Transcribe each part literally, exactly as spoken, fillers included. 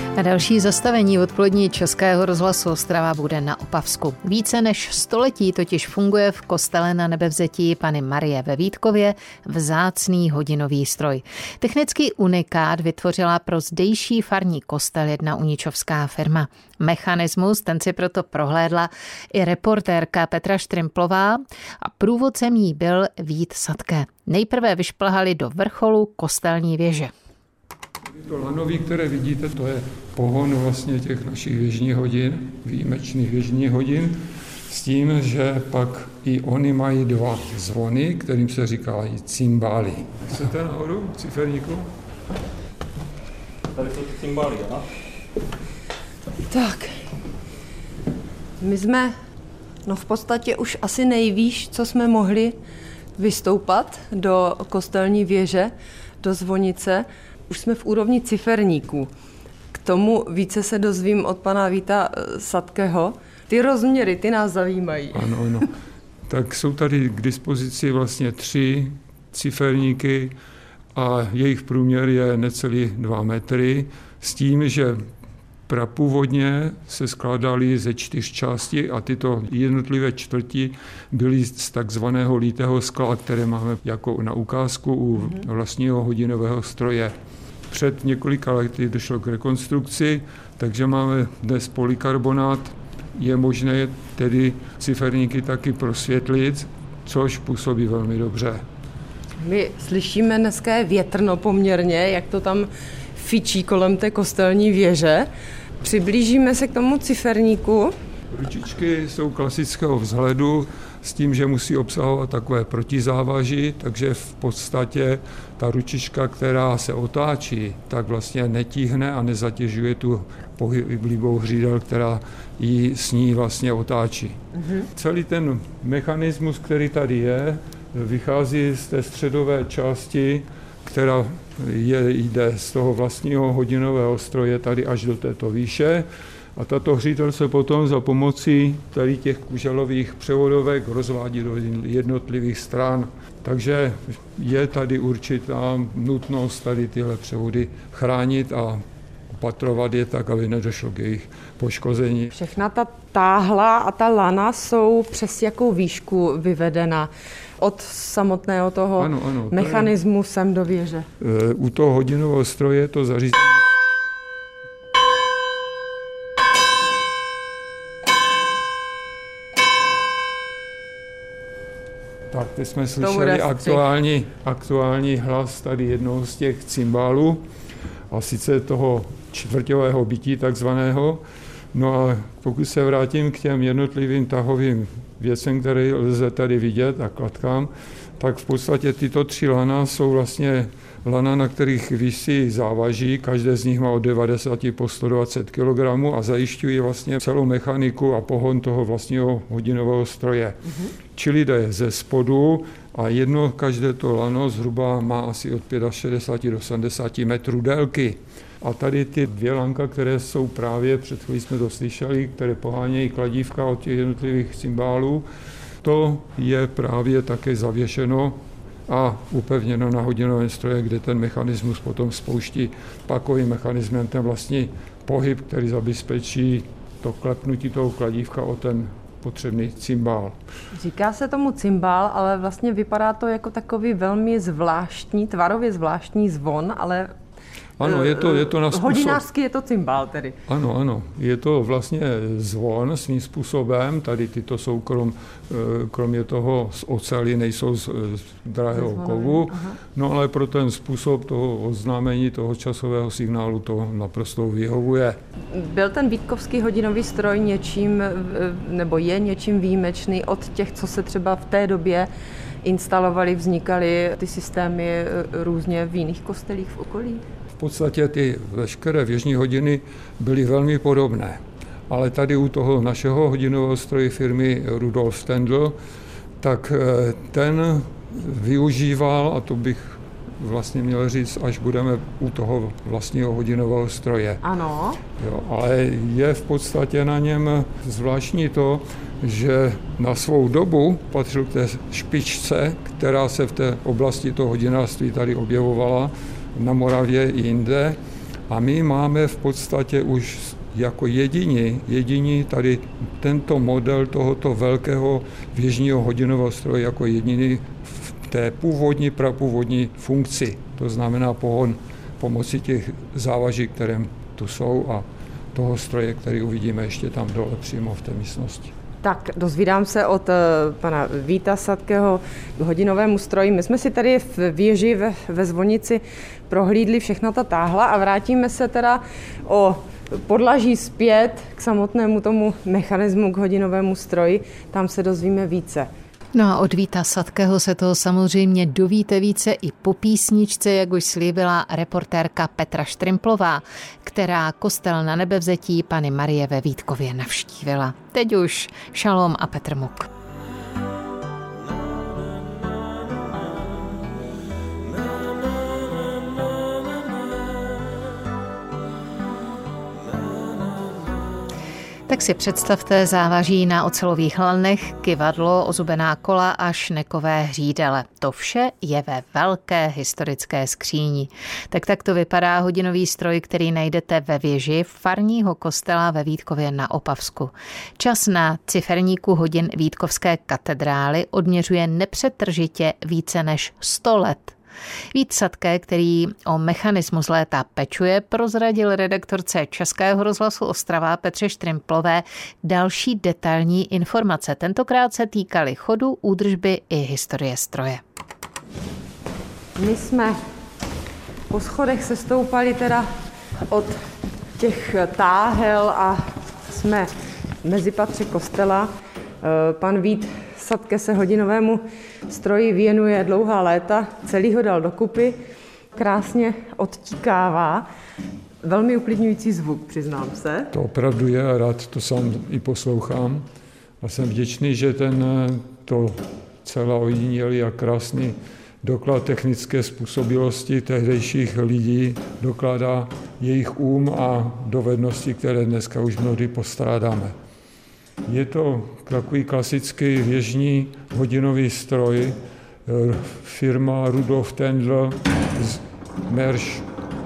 A další zastavení odpolední Českého rozhlasu Ostrava bude na Opavsku. Více než století totiž funguje v kostele Na Nebevzetí Panny Marie ve Vítkově vzácný hodinový stroj. Technický unikát vytvořila pro zdejší farní kostel jedna uničovská firma. Mechanismus, ten si proto prohlédla i reportérka Petra Štrimplová a průvodcem jí byl Vít Sadke. Nejprve vyšplhali do vrcholu kostelní věže. To lanový, které vidíte, to je pohon vlastně těch našich věžních hodin, výjimečných věžních hodin, s tím, že pak i oni mají dva zvony, kterým se říkají cymbály. Chcete nahoru, ciferníku? Tady jsou cymbály, ano? Tak, my jsme, no v podstatě už asi nejvýš, co jsme mohli vystoupat do kostelní věže, do zvonice. Už jsme v úrovni ciferníků. K tomu více se dozvím od pana Víta Sadkeho. Ty rozměry, ty nás zajímají. Ano, ano. Tak jsou tady k dispozici vlastně tři ciferníky a jejich průměr je necelý dva metry, s tím, že prapůvodně se skládaly ze čtyř části a tyto jednotlivé čtvrti byly z takzvaného lítého skla, které máme jako na ukázku u vlastního hodinového stroje. Před několika lety došlo k rekonstrukci, takže máme dnes polykarbonát. Je možné tedy ciferníky taky prosvětlit, což působí velmi dobře. My slyšíme dneska je větrno poměrně, jak to tam fičí kolem té kostelní věže. Přiblížíme se k tomu ciferníku. Ručičky jsou klasického vzhledu s tím, že musí obsahovat takové protizávaží, takže v podstatě ta ručička, která se otáčí, tak vlastně netíhne a nezatěžuje tu pohyblivou hřídel, která ji s ní vlastně otáčí. Mm-hmm. Celý ten mechanismus, který tady je, vychází z té středové části, která je, jde z toho vlastního hodinového stroje tady až do této výše. A tato hřídel se potom za pomocí tady těch kuželových převodovek rozvádí do jednotlivých stran. Takže je tady určitá nutnost tady tyhle převody chránit a opatrovat je tak, aby nedošlo k jejich poškození. Všechna ta táhla a ta lana jsou přes jakou výšku vyvedena? Od samotného toho ano, ano, mechanismu to je, sem do věže. U toho hodinového stroje to zařízení. Tak, teď jsme slyšeli aktuální, aktuální hlas tady jednoho z těch cymbálů, a sice toho čtvrťového bytí takzvaného. No a pokud se vrátím k těm jednotlivým tahovým věcem, které lze tady vidět a klatkám, tak v podstatě tyto tři lana jsou vlastně lana, na kterých visí závaží, každé z nich má od devadesát po sto dvacet kilogramů a zajišťují vlastně celou mechaniku a pohon toho vlastního hodinového stroje. Mm-hmm. Čili jde ze spodu a jedno každé to lano zhruba má asi od šedesát pět do sedmdesát metrů délky. A tady ty dvě lanka, které jsou právě, před chvílí jsme to slyšeli, které pohánějí kladívka od těch jednotlivých cymbálů, to je právě také zavěšeno a upevněno na hodinovém stroje, kde ten mechanismus potom spouští pakovým mechanismem ten vlastní pohyb, který zabezpečí to klepnutí toho kladívka o ten potřebný cymbál. Říká se tomu cymbál, ale vlastně vypadá to jako takový velmi zvláštní, tvarově zvláštní zvon, ale ano, je to, je to na způsob. Hodinářský je to cymbál tedy. Ano, ano. Je to vlastně zvon svým způsobem. Tady tyto jsou krom, kromě toho z oceli, nejsou z, z drahého kovu. Aha. No ale pro ten způsob toho oznámení, toho časového signálu to naprosto vyhovuje. Byl ten vítkovský hodinový stroj něčím, nebo je něčím výjimečný od těch, co se třeba v té době instalovaly, vznikaly ty systémy různě v jiných kostelích v okolí? V podstatě ty veškeré věžní hodiny byly velmi podobné, ale tady u toho našeho hodinového stroje firmy Rudolf Stendl, tak ten využíval, a to bych vlastně měl říct, až budeme u toho vlastního hodinového stroje. Ano. Jo, ale je v podstatě na něm zvláštní to, že na svou dobu patřil k té špičce, která se v té oblasti toho hodinářství tady objevovala, na Moravě i jinde. A my máme v podstatě už jako jediní, jediní tady tento model tohoto velkého věžního hodinového stroje jako jediný v té původní, prapůvodní funkci. To znamená pohon pomocí těch závaží, které tu jsou a toho stroje, který uvidíme ještě tam dole přímo v té místnosti. Tak, dozvídám se od pana Víta Sadkého k hodinovému stroji. My jsme si tady v věži ve, ve zvonici prohlídli všechna ta táhla a vrátíme se teda o podlaží zpět k samotnému tomu mechanismu, k hodinovému stroji. Tam se dozvíme více. No a od Víta Sadkého se toho samozřejmě dovíte více i po písničce, jak už slíbila reportérka Petra Štrimplová, která kostel na Nebevzetí Panny Marie ve Vítkově navštívila. Teď už Šalom a Petr Muk. Tak si představte závaží na ocelových lanech, kyvadlo, ozubená kola a šnekové hřídele. To vše je ve velké historické skříni. Tak tak to vypadá hodinový stroj, který najdete ve věži farního kostela ve Vítkově na Opavsku. Čas na ciferníku hodin Vítkovské katedrály odměřuje nepřetržitě více než sto let. Vít Sadké, který o mechanismus léta pečuje, prozradil redaktorce Českého rozhlasu Ostrava Petře Štrymplové další detailní informace. Tentokrát se týkaly chodu, údržby i historie stroje. My jsme po schodech se stoupali teda od těch táhel a jsme mezi patře kostela. Pan Vít Sadke se hodinovému stroji věnuje dlouhá léta, celý ho dal dokupy, krásně odtíkává. Velmi uklidňující zvuk, přiznám se. To opravdu je a rád to sám i poslouchám. A jsem vděčný, že ten to celá ojedinělý a krásný doklad technické způsobilosti tehdejších lidí dokládá jejich um a dovednosti, které dneska už mnohdy postrádáme. Je to takový klasický věžní hodinový stroj, firma Rudolf Tendl z Mersch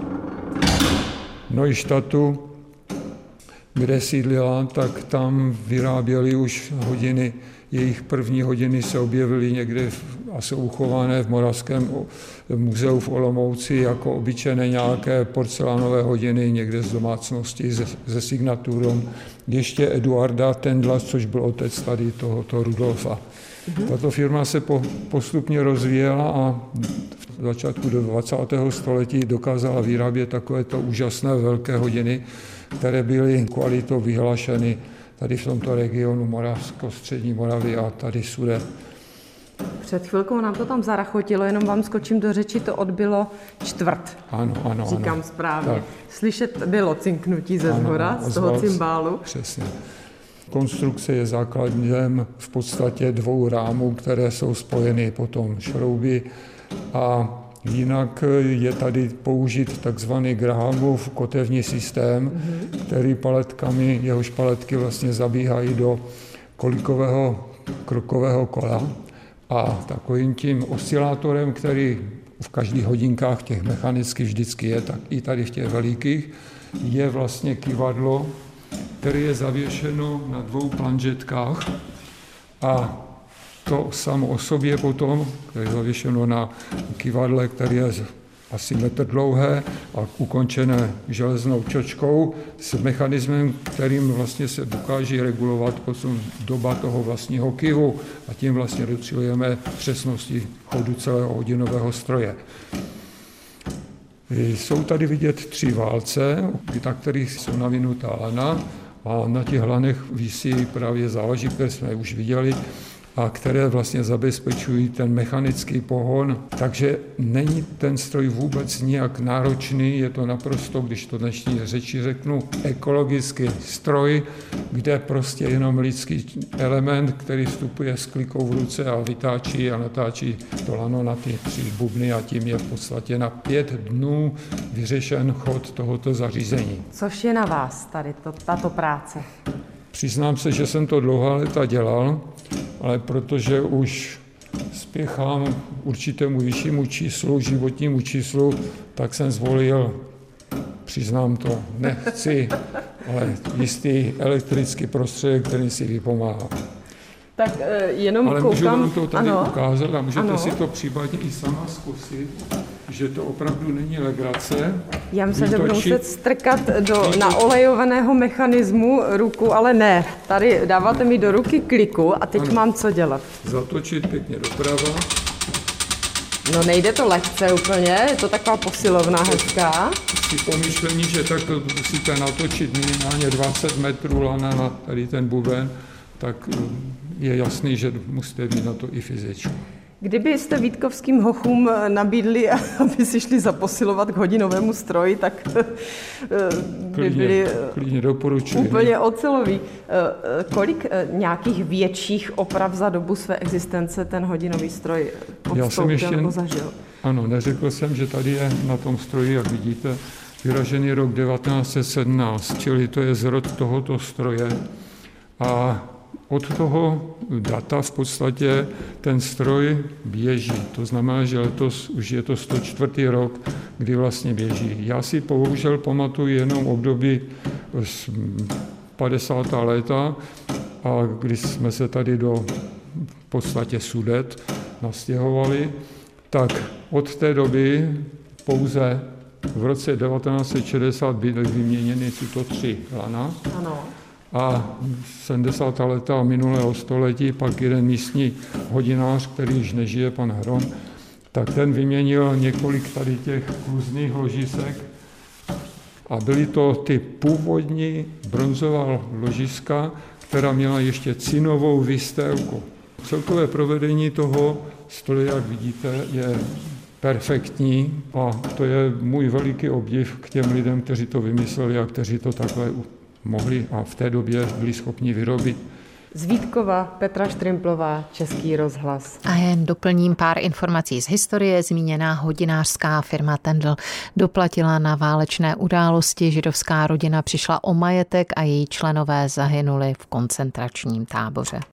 Neustadtu, kde sídlila, tak tam vyráběli už hodiny. Jejich první hodiny se objevily někde a jsou uchované v Moravském muzeu v Olomouci jako obyčejné nějaké porcelánové hodiny někde z domácnosti se, se signaturou ještě Eduarda Tendla, což byl otec tady tohoto Rudolfa. Mm-hmm. Tato firma se po, postupně rozvíjela a v začátku do dvacátého století dokázala vyrábět takovéto úžasné velké hodiny, které byly kvalitou vyhlášeny tady v tomto regionu Moravsko-střední Moravy a tady sude. Před chvilkou nám to tam zarachotilo, jenom vám skočím do řeči, to odbylo čtvrt. Ano, ano, Říkám ano. správně. Tak. Slyšet bylo cinknutí ze zhora, z toho cymbálu. Přesně. Konstrukce je základem v podstatě dvou rámů, které jsou spojeny potom šrouby a jinak je tady použit takzvaný Grahamův kotevní systém, mm-hmm. který paletkami, jehož paletky vlastně zabíhají do kolikového krokového kola a takovým tím oscilátorem, který v každých hodinkách těch mechanických vždycky je, tak i tady v těch velikých, je vlastně kyvadlo, které je zavěšeno na dvou planžetkách a to samo o sobě potom, které je zavěšeno na kyvadle, které je asi metr dlouhé a ukončené železnou čočkou s mechanismem, kterým vlastně se dokáže regulovat potom doba toho vlastního kyvu a tím vlastně docílujeme přesnosti chodu celého hodinového stroje. Jsou tady vidět tři válce, na kterých jsou navinutá lana a na těch lanech visí právě závaží, které jsme už viděli, a které vlastně zabezpečují ten mechanický pohon. Takže není ten stroj vůbec nijak náročný, je to naprosto, když to dnešní řeči řeknu, ekologický stroj, kde prostě jenom lidský element, který vstupuje s klikou v ruce a vytáčí a natáčí to lano na ty tři bubny a tím je v podstatě na pět dnů vyřešen chod tohoto zařízení. Což je na vás tady to, tato práce? Přiznám se, že jsem to dlouhá léta dělal, ale protože už spěchám určitému vyššímu číslu, životnímu číslu, tak jsem zvolil přiznám to, nechci, ale jistý elektrický prostředek, který si vypomáhá. Tak jenom ale koukám. můžu vám to tady ano. ukázat a můžete ano. si to případně i sama zkusit, že to opravdu není legrace. Já myslím, že budu muset strkat do naolejovaného mechanismu ruku, ale ne. Tady dáváte mi do ruky kliku a teď ano. mám co dělat. Zatočit pěkně doprava. No nejde to lehce úplně, je to taková posilovna hezká. Si pomyšlení, že takto musíte natočit minimálně dvacet metrů lana na tady ten buben, tak je jasný, že musíte mít na to i fyzičku. Kdybyste Vítkovským hochům nabídli, aby si šli zaposilovat k hodinovému stroji, tak by byli klidně doporučuji. Úplně oceloví. Kolik nějakých větších oprav za dobu své existence ten hodinový stroj podstoupil nebo zažil? Ano, neřekl jsem, že tady je na tom stroji, jak vidíte, vyražený rok devatenáct set sedmnáct, čili to je zrod tohoto stroje. A od toho data v podstatě ten stroj běží. To znamená, že letos už je to sto čtvrtý rok, kdy vlastně běží. Já si bohužel pamatuju jenom období z padesátá léta, a když jsme se tady do v podstatě Sudet nastěhovali, tak od té doby pouze v roce devatenáct set šedesát byly vyměněny tyto tři lana. Ano. A sedmdesátá léta minulého století pak jeden místní hodinář, který již nežije, pan Hron, tak ten vyměnil několik tady těch kluzných ložisek a byly to ty původní bronzová ložiska, která měla ještě cinovou výstévku. Celkové provedení toho stroje, jak vidíte, je perfektní a to je můj veliký obdiv k těm lidem, kteří to vymysleli a kteří to takhle mohli a v té době byli schopni vyrobit. Z Vítkova Petra Štrimplová, Český rozhlas. A jen doplním pár informací z historie. Zmíněná hodinářská firma Tendl doplatila na válečné události. Židovská rodina přišla o majetek a její členové zahynuli v koncentračním táboře.